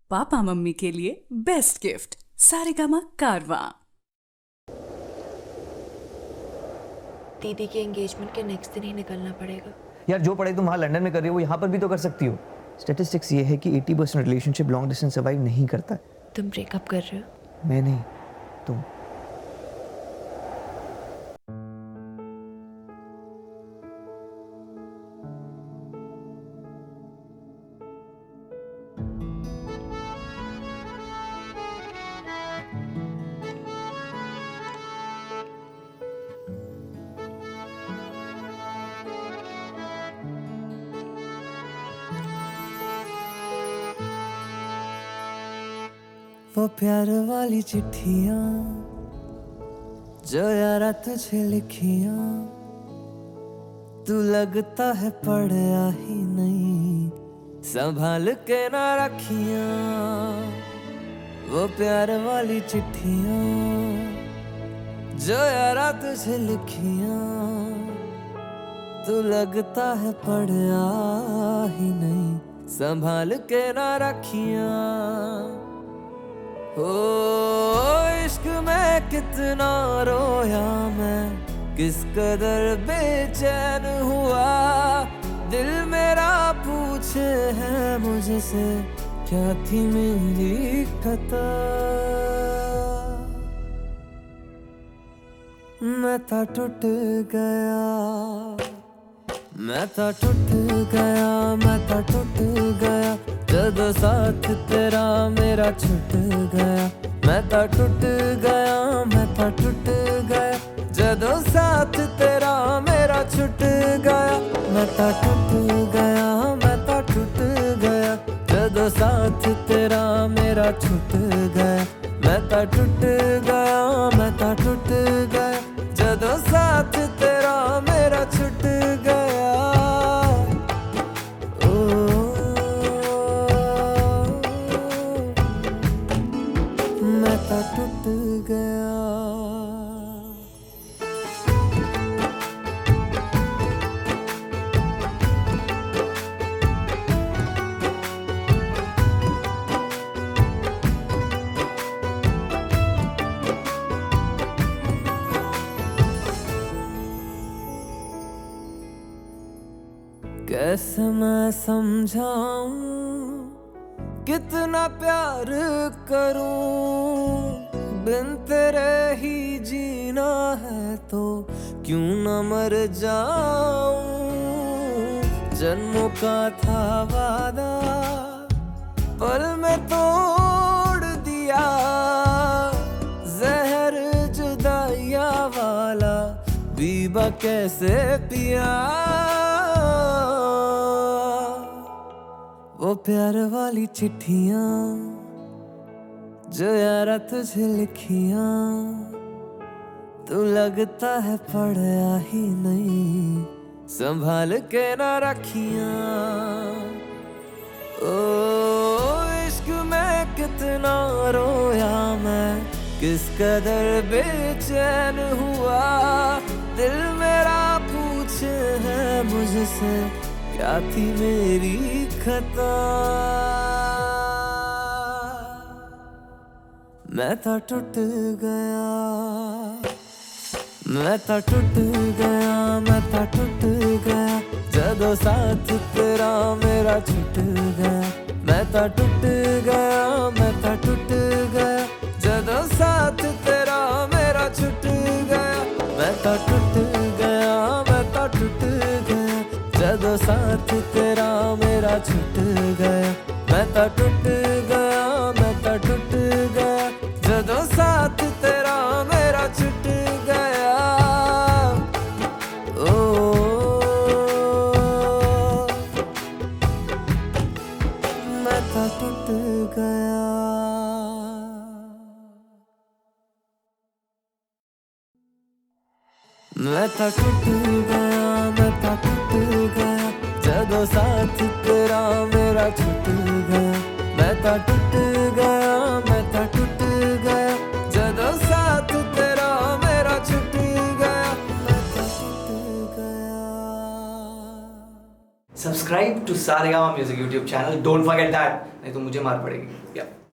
Papa mummy के लिए best gift Saregama कारवां। दीदी के एंगेजमेंट के नेक्स्ट दिन ही निकलना पड़ेगा। यार जो पढ़ाई तुम वहाँ लंदन में कर रही हो वो यहाँ पर भी तो कर सकती हो। स्टैटिस्टिक्स ये है कि 80% रिलेशनशिप लॉन्ग डिस्टेंस सर्वाइव नहीं करता है। तुम ब्रेकअप कर रहे हो? मैं नहीं, तुम। वो प्यार वाली चिट्ठियां जो यारा तुझे लिखियां, तू लगता है पढ़ा ही नहीं, संभाल के ना रखियां। वो प्यार वाली चिट्ठियां जो यारा तुझे लिखियां, तू लगता है पढ़ा ही नहीं, संभाल के ना रखियां। ओ इश्क में कितना रोया मैं, किस कदर बेचैन हुआ, दिल मेरा पूछे है मुझसे क्या थी मेरी खता। मैं था टूट गया, मैं था टूट गया, मैं था टूट गया, जब साथ तेरा मेरा छूट गया। मैं था टूट गया, मैं था टूट गया, जब साथ तेरा मेरा छूट गया। मैं था टूट गया, मैं था टूट गया, जब साथ तेरा मेरा छूट गया। मैं था टूट गया, मैं था टूट गया, जब साथ तेरा मेरा छूट गया। मैं था टूट गया। कैसे मैं समझाऊं कितना प्यार करूं, बिन तेरे ही जीना है तो क्यों न मर जाऊं। जन्मों का था वादा पल में तोड़ दिया, जहर जुदाइया वाला बीबा कैसे पिया। वो प्यार वाली चिट्ठियां जो यारा तुझे लिखियां, तू लगता है पढ़ा ही नहीं, संभाल के ना रखियां। ओ इश्क में कितना रोया मैं, किस कदर बेचैन हुआ, दिल मेरा पूछे है मुझसे क्या थी मेरी खता। मैं था टूट गया, मैं था टूट गया, मैं था टूट गया, जब साथ तेरा मेरा छूट गया। मैं था टूट गया, मैं था टूट गया, जब साथ तेरा मेरा छूट गया। मैं था टूट गया, मैं था टूट गया, जब साथ तेरा मेरा छूट गया। मैं था टूट गया, मैं था टूट गया, जब साथ तेरा मेरा छूट गया। ओ मैं था टूट गया। मैं था टूट गया, मैं था टूट गया, जब साथ तेरा मेरा छूट गया। मैं था टूट गया, मैं था टूट गया, जब साथ तेरा मेरा छूट गया। मैं था टूट गया। Subscribe to Saregama music YouTube channel, don't forget that, नहीं तो मुझे मार पड़ेगी।